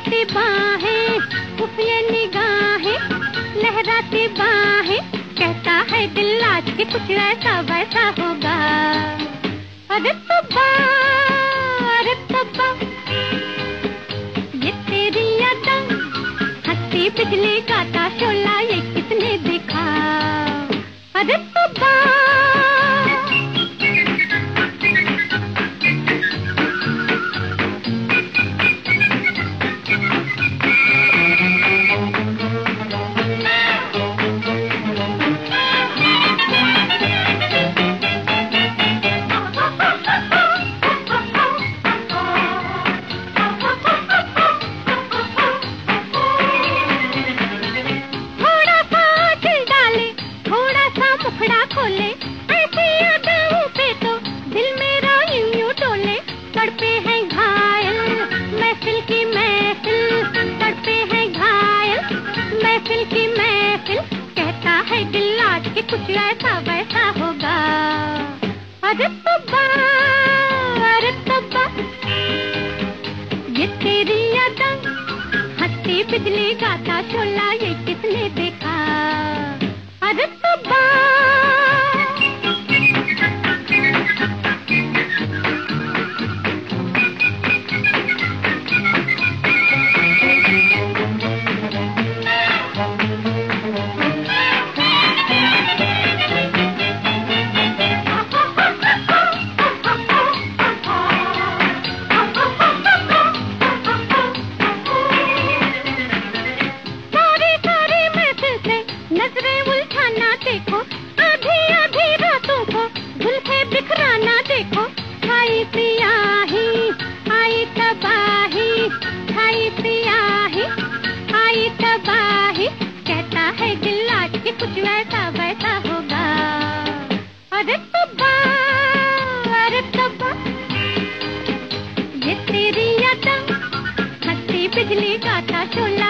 लहराती बाहें, उफ ये निगाहें, लहराती बाहें, कहता है दिल आज के कुछ ऐसा वैसा होगा। अरे तब्बा, अरे तब्बा, ये तेरी यादा, हंसती बिजली गाता शोला, ये किसने देखा। अरे तब्बा, खोले ऐसी यादों पे तो दिल मेरा यूं यूं डोले। तड़पे हैं घायल महफिल की महफिल, तड़पे हैं घायल महफिल की महफिल, कहता है दिल आज के कुछ ऐसा वैसा होगा। अरे तब्बा, अरे तब्बा, ये तेरी यादा, हंसती बिजली गाता शोला, ये किसने देखा। अरे तब्बा, नजरें उलझाना देखो, आधी आधी रातों को जुल्फे बिखराना देखो। छाई सियाही आई तबाही, छाई सियाही आई तबाही, कहता है दिल आज के कुछ ऐसा वैसा होगा। अरे तब्बा, अरे तब्बा, ये तेरी यादा, हंसती बिजली गाता शोला,